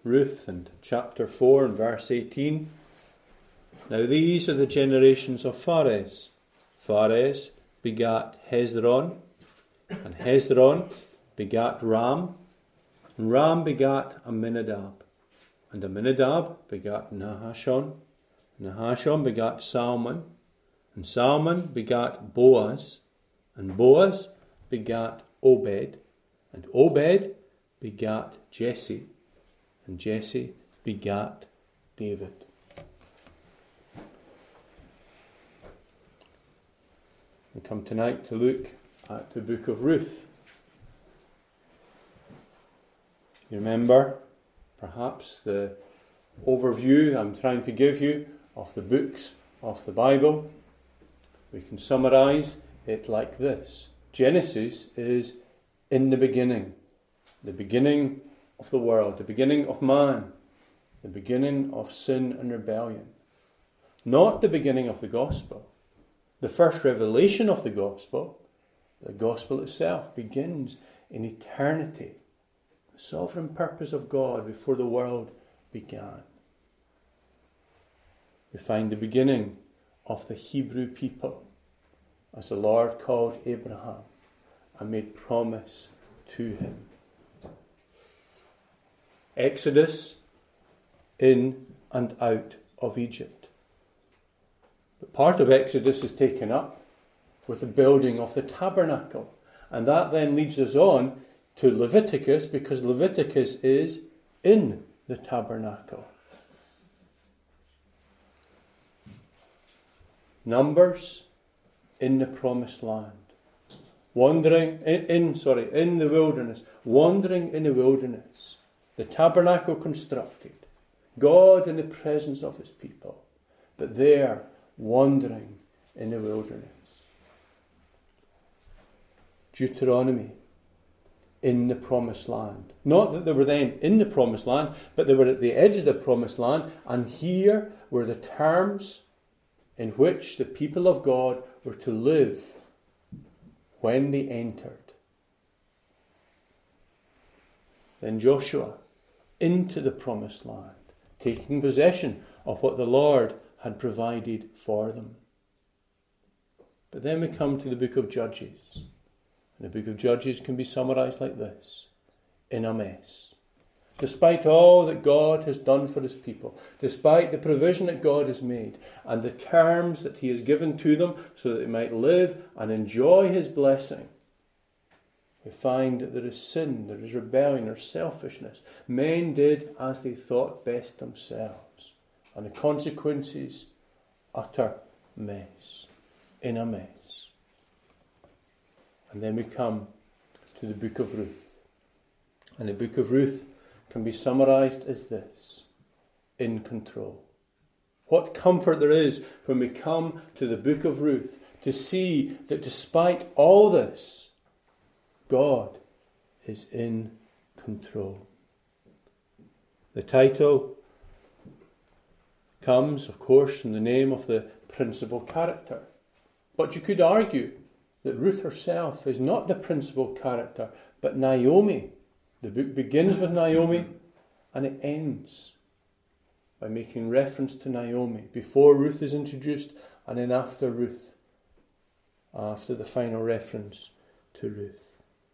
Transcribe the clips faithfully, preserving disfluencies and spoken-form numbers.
Ruth and chapter four and verse eighteen. Now these are the generations of Phares. Phares begat Hezron, and Hezron begat Ram, and Ram begat Amminadab, and Amminadab begat Nahashon, Nahashon begat Salmon, and Salmon begat Boaz, and Boaz begat Obed, and Obed begat Jesse, and Jesse begat David. We come tonight to look at the book of Ruth. You remember, perhaps, the overview I'm trying to give you of the books of the Bible. We can summarise it like this. Genesis is in the beginning. The beginning of the world. The beginning of man. The beginning of sin and rebellion. Not the beginning of the gospel. The first revelation of the gospel, the gospel itself, begins in eternity. The sovereign purpose of God before the world began. We find the beginning of the Hebrew people as the Lord called Abraham and made promise to him. Exodus in and out of Egypt. But part of Exodus is taken up with the building of the tabernacle. And that then leads us on to Leviticus, because Leviticus is in the tabernacle. Numbers in the promised land. Wandering in, in sorry, in the wilderness. Wandering in the wilderness. The tabernacle constructed. God in the presence of his people. But there, wandering in the wilderness. Deuteronomy, in the promised land. Not that they were then in the promised land, but they were at the edge of the promised land, and here were the terms in which the people of God were to live when they entered. Then Joshua, into the promised land, taking possession of what the Lord had provided for them. But then we come to the book of Judges. And the book of Judges can be summarised like this: in a mess. Despite all that God has done for his people, despite the provision that God has made, and the terms that he has given to them so that they might live and enjoy his blessing, we find that there is sin, there is rebellion, there is selfishness. Men did as they thought best themselves. And the consequences, utter mess. In a mess. And then we come to the book of Ruth. And the book of Ruth can be summarised as this: in control. What comfort there is when we come to the book of Ruth to see that despite all this, God is in control. The title comes, of course, from the name of the principal character. But you could argue that Ruth herself is not the principal character, but Naomi. The book begins with Naomi and it ends by making reference to Naomi before Ruth is introduced, and then after Ruth, after the final reference to Ruth.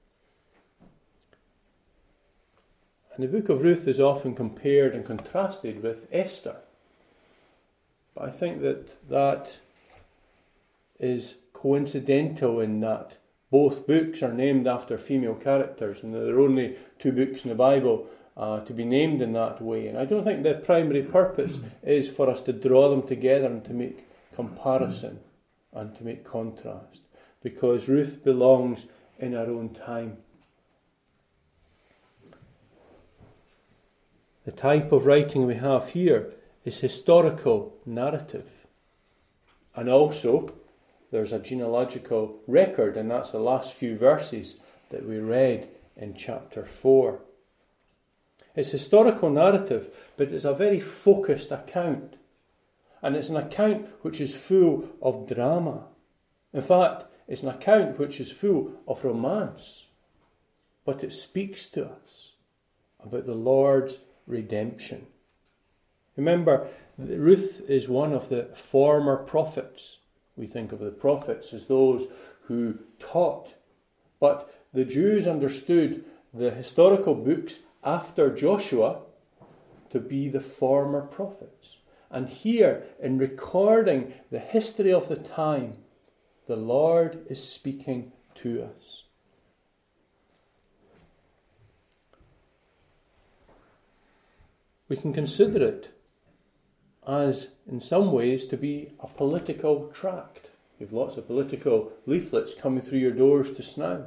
And the book of Ruth is often compared and contrasted with Esther. But I think that that is coincidental in that both books are named after female characters, and there are only two books in the Bible uh, to be named in that way. And I don't think the primary purpose is for us to draw them together and to make comparison and to make contrast, because Ruth belongs in her own time. The type of writing we have here is historical narrative. And also, there's a genealogical record, and that's the last few verses that we read in chapter four. It's historical narrative, but it's a very focused account. And it's an account which is full of drama. In fact, it's an account which is full of romance. But it speaks to us about the Lord's redemption. Remember, Ruth is one of the former prophets. We think of the prophets as those who taught. But the Jews understood the historical books after Joshua to be the former prophets. And here, in recording the history of the time, the Lord is speaking to us. We can consider it as, in some ways, to be a political tract. You have lots of political leaflets coming through your doors just now.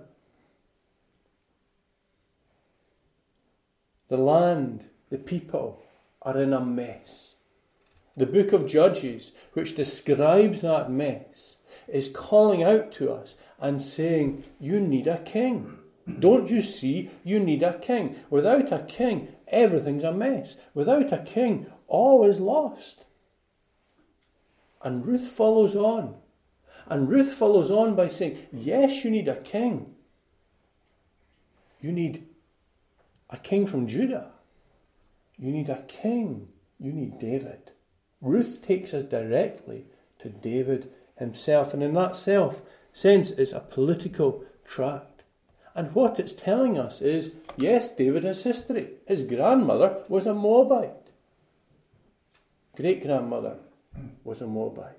The land, the people, are in a mess. The book of Judges, which describes that mess, is calling out to us and saying, you need a king. Don't you see? You need a king. Without a king, everything's a mess. Without a king, all is lost. And Ruth follows on. And Ruth follows on by saying, yes, you need a king. You need a king from Judah. You need a king. You need David. Ruth takes us directly to David himself. And in that self sense, it's a political tract. And what it's telling us is, yes, David has history. His grandmother was a Moabite. Great-grandmother was a Moabite.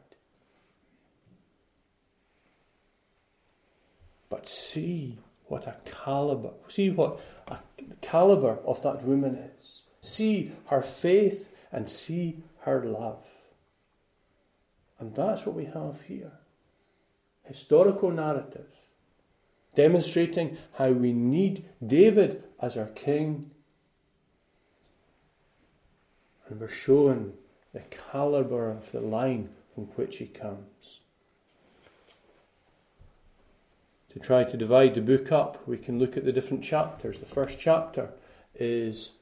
But see what a caliber, see what a caliber of that woman is. See her faith and see her love. And that's what we have here. Historical narrative demonstrating how we need David as our king. And we're shown the caliber of the line from which he comes. To try to divide the book up, we can look at the different chapters. The first chapter is,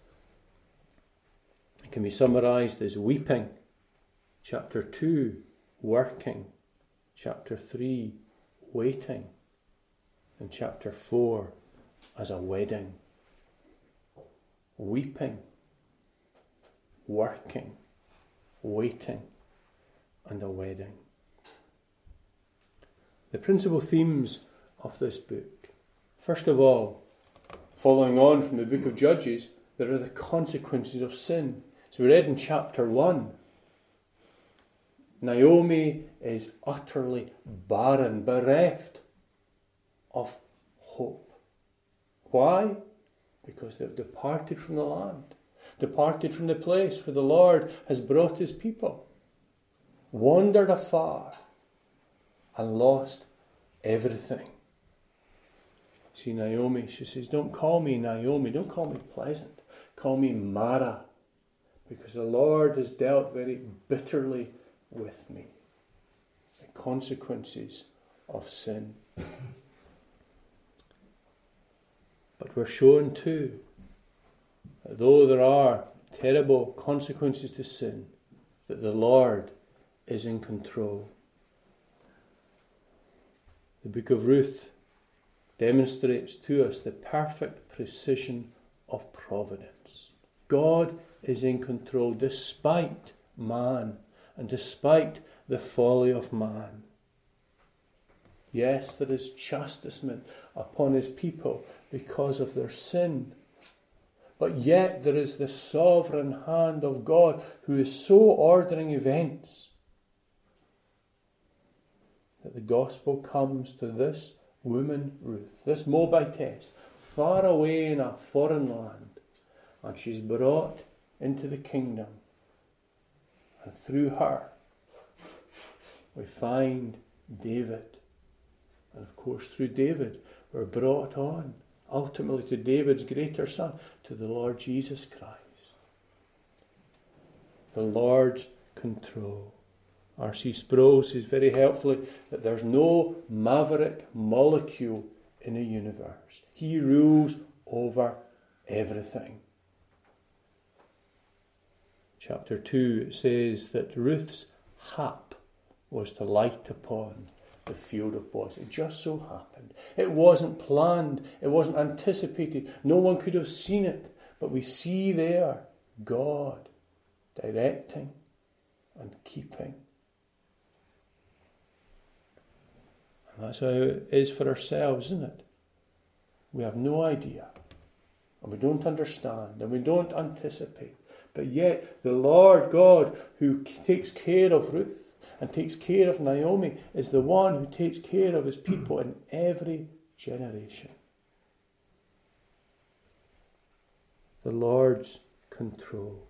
it can be summarised as weeping. Chapter two, working. Chapter three, waiting. And chapter four, as a wedding. Weeping, working, waiting, and a wedding. The principal themes of this book. First of all, following on from the book of Judges, there are the consequences of sin. So we read in chapter one, Naomi is utterly barren, bereft of hope. Why? Because they've departed from the land, departed from the place where the Lord has brought his people, wandered afar, and lost everything. See, Naomi, she says, don't call me Naomi, don't call me pleasant, call me Mara, because the Lord has dealt very bitterly with me. The consequences of sin. But we're shown too, that though there are terrible consequences to sin, that the Lord is in control. The book of Ruth demonstrates to us the perfect precision of providence. God is in control despite man and despite the folly of man. Yes, there is chastisement upon his people because of their sin. But yet there is the sovereign hand of God who is so ordering events that the gospel comes to this woman Ruth, this Moabitess, far away in a foreign land, and she's brought into the kingdom. And through her, we find David. And of course, through David, we're brought on, ultimately to David's greater son, to the Lord Jesus Christ. The Lord's control. R C Sproul says very helpfully that there's no maverick molecule in a universe. He rules over everything. Chapter two, it says that Ruth's hap was to light upon the field of Boaz. It just so happened. It wasn't planned. It wasn't anticipated. No one could have seen it. But we see there God directing and keeping. And that's how it is for ourselves, isn't it? We have no idea, and we don't understand, and we don't anticipate. But yet the Lord God who takes care of Ruth and takes care of Naomi is the one who takes care of his people in every generation. The Lord's control.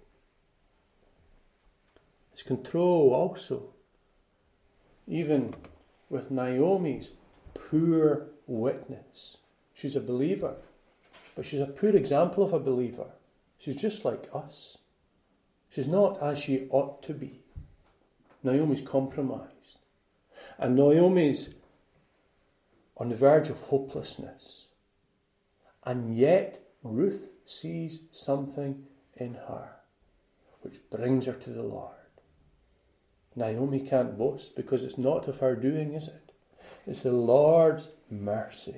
His control also, even with Naomi's poor witness. She's a believer, but she's a poor example of a believer. She's just like us. She's not as she ought to be. Naomi's compromised. And Naomi's on the verge of hopelessness. And yet Ruth sees something in her which brings her to the Lord. Naomi can't boast because it's not of her doing, is it? It's the Lord's mercy.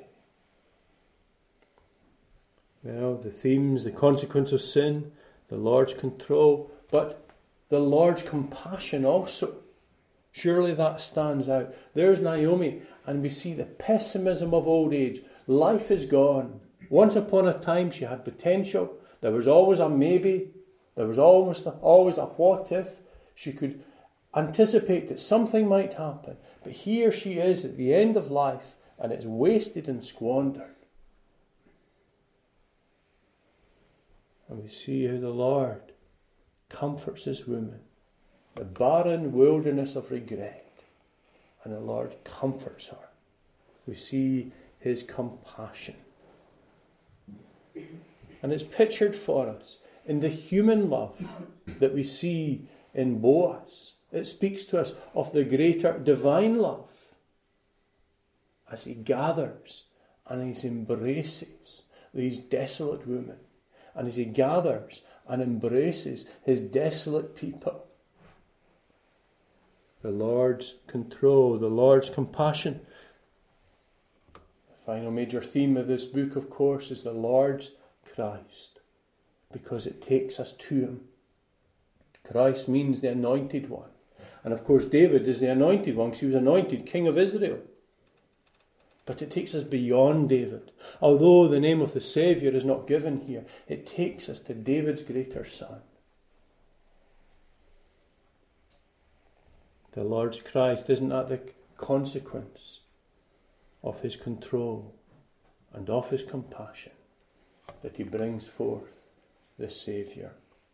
Well, the themes, the consequence of sin, the Lord's control, but the Lord's compassion also. Surely that stands out. There's Naomi, and we see the pessimism of old age. Life is gone. Once upon a time she had potential. There was always a maybe. There was almost always a what if. She could anticipate that something might happen. But here she is at the end of life, and it's wasted and squandered. And we see how the Lord comforts this woman, the barren wilderness of regret, and the Lord comforts her. We see his compassion. And it's pictured for us in the human love that we see in Boaz. It speaks to us of the greater divine love as he gathers and he embraces these desolate women, and as he gathers and embraces his desolate people. The Lord's control, the Lord's compassion. The final major theme of this book, of course, is the Lord's Christ, because it takes us to him. Christ means the anointed one. And of course David is the anointed one because he was anointed king of Israel. But it takes us beyond David. Although the name of the Saviour is not given here, it takes us to David's greater son. The Lord's Christ, isn't that the consequence of his control and of his compassion, that he brings forth the Saviour?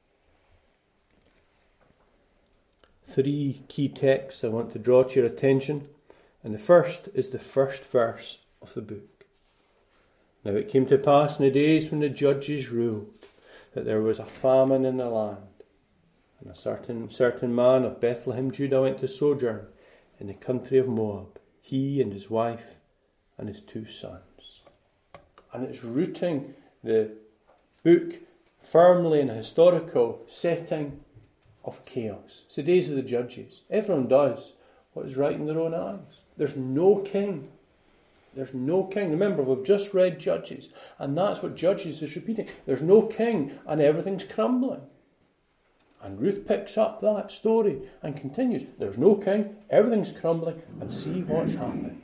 Three key texts I want to draw to your attention. And the first is the first verse of the book. Now it came to pass in the days when the judges ruled that there was a famine in the land. And a certain certain man of Bethlehem, Judah, went to sojourn in the country of Moab, he and his wife and his two sons. And it's rooting the book firmly in a historical setting of chaos. It's the days of the judges. Everyone does what is right in their own eyes. There's no king. There's no king. Remember, we've just read Judges, and that's what Judges is repeating. There's no king, and everything's crumbling. And Ruth picks up that story and continues. There's no king, everything's crumbling, and see what's happened.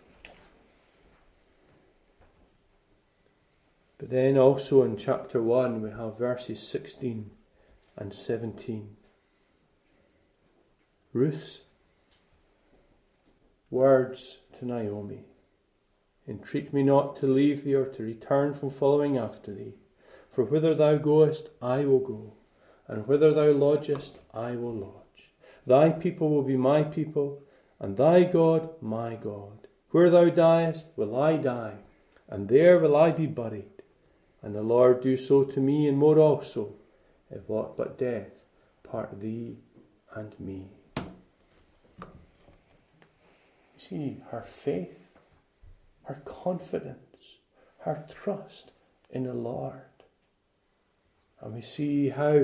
But then also in chapter one, we have verses sixteen and seventeen. Ruth's words to Naomi: entreat me not to leave thee or to return from following after thee. For whither thou goest, I will go, and whither thou lodgest, I will lodge. Thy people will be my people, and thy God my God. Where thou diest, will I die, and there will I be buried. And the Lord do so to me, and more also, if what but death part thee and me. See, her faith, her confidence, her trust in the Lord. And we see how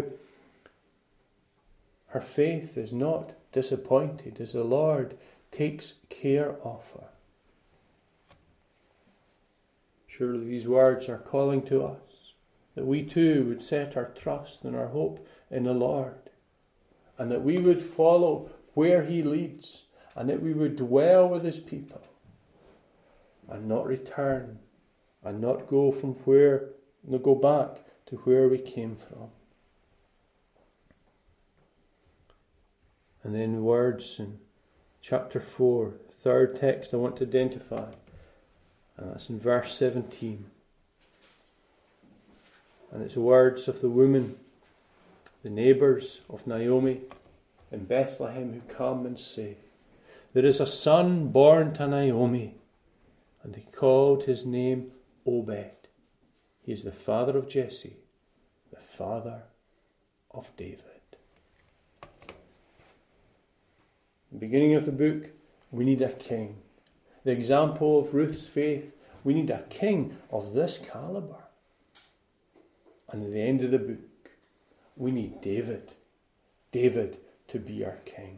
her faith is not disappointed as the Lord takes care of her. Surely these words are calling to us. that we too would set our trust and our hope in the Lord, and that we would follow where he leads, and that we would dwell with his people, and not return, and not go from where, no, go back to where we came from. And then words in chapter four, third text I want to identify, and that's in verse seventeen. And it's words of the woman, the neighbours of Naomi in Bethlehem, who come and say, "There is a son born to Naomi," and they called his name Obed. He is the father of Jesse, the father of David. The beginning of the book, we need a king. The example of Ruth's faith, we need a king of this calibre. And at the end of the book, we need David. David to be our king.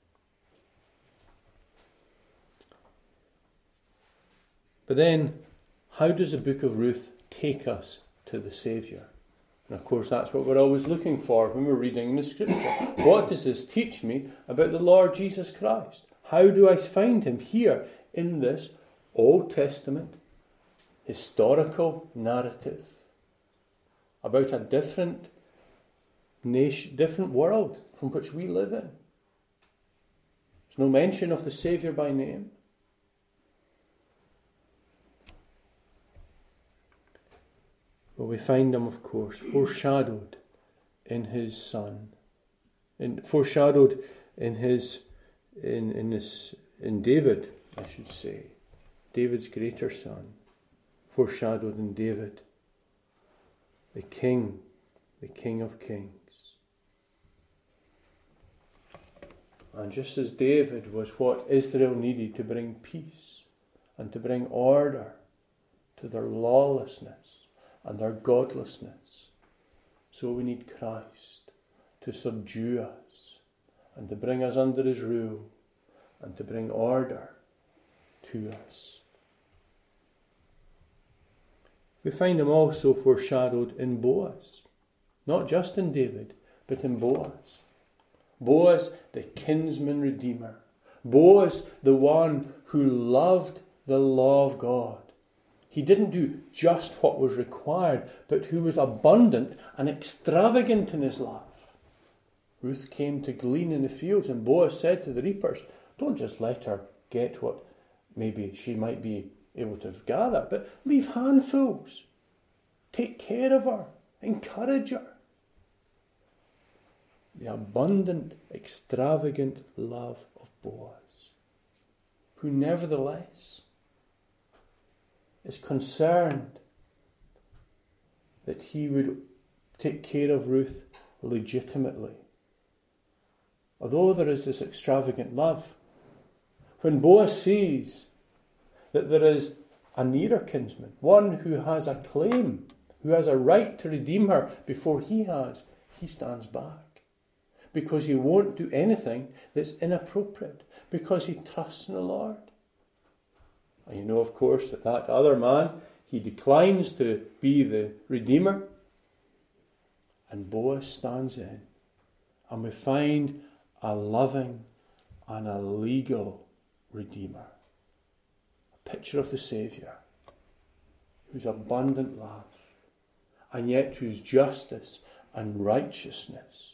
But then, how does the book of Ruth take us to the Saviour? And of course, that's what we're always looking for when we're reading the Scripture. What does this teach me about the Lord Jesus Christ? How do I find him here in this Old Testament historical narrative about a different nation, different world from which we live in? There's no mention of the Saviour by name. Well, we find him, of course, foreshadowed in his Son, in, foreshadowed in his, in in this, in David, I should say, David's greater son, foreshadowed in David, the King, the King of Kings. And just as David was what Israel needed to bring peace and to bring order to their lawlessness and our godlessness, so we need Christ to subdue us and to bring us under his rule and to bring order to us. We find him also foreshadowed in Boaz, not just in David, but in Boaz. Boaz, the kinsman redeemer. Boaz, the one who loved the law of God. He didn't do just what was required, but who was abundant and extravagant in his life. Ruth came to glean in the fields, and Boaz said to the reapers, "Don't just let her get what maybe she might be able to have gathered, but leave handfuls. Take care of her. Encourage her." The abundant, extravagant love of Boaz, who nevertheless is concerned that he would take care of Ruth legitimately. Although there is this extravagant love, when Boaz sees that there is a nearer kinsman, one who has a claim, who has a right to redeem her before he has, he stands back. Because he won't do anything that's inappropriate, because he trusts in the Lord. And you know, of course, that that other man, he declines to be the redeemer. And Boaz stands in. And we find a loving and a legal redeemer. A picture of the Saviour, whose abundant love, and yet whose justice and righteousness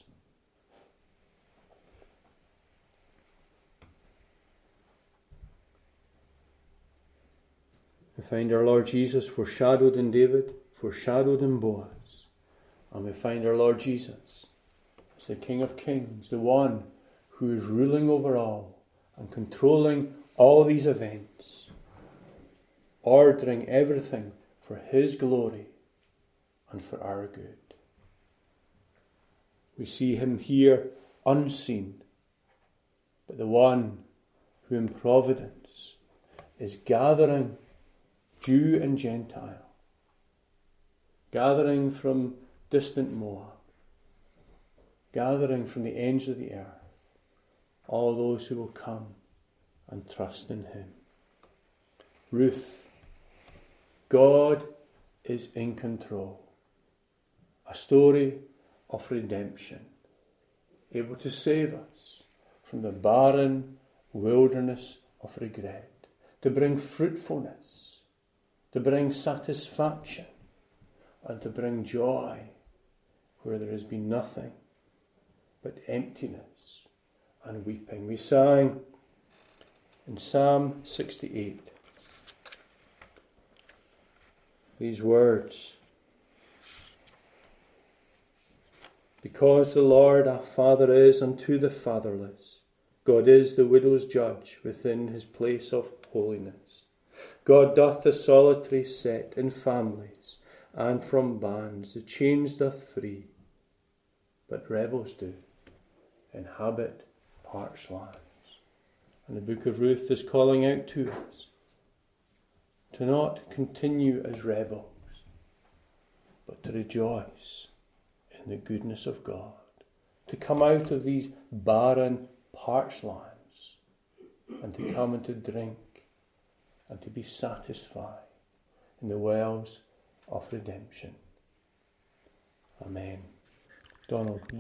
we find our Lord Jesus foreshadowed in David, foreshadowed in Boaz. And we find our Lord Jesus as the King of Kings, the one who is ruling over all and controlling all these events, ordering everything for his glory and for our good. We see him here unseen, but the one who in providence is gathering Jew and Gentile, gathering from distant Moab, gathering from the ends of the earth, all those who will come and trust in him. Ruth, God is in control. a story of redemption, able to save us from the barren wilderness of regret, to bring fruitfulness, to bring satisfaction, and to bring joy where there has been nothing but emptiness and weeping. We sang in Psalm sixty-eight these words: because the Lord our Father is unto the fatherless, God is the widow's judge within his place of holiness. God doth the solitary set in families, and from bands the chains doth free. But rebels do inhabit parched lands. And the book of Ruth is calling out to us to not continue as rebels, but to rejoice in the goodness of God, to come out of these barren, parched lands, and to come and to drink and to be satisfied in the wells of redemption. Amen. Donald.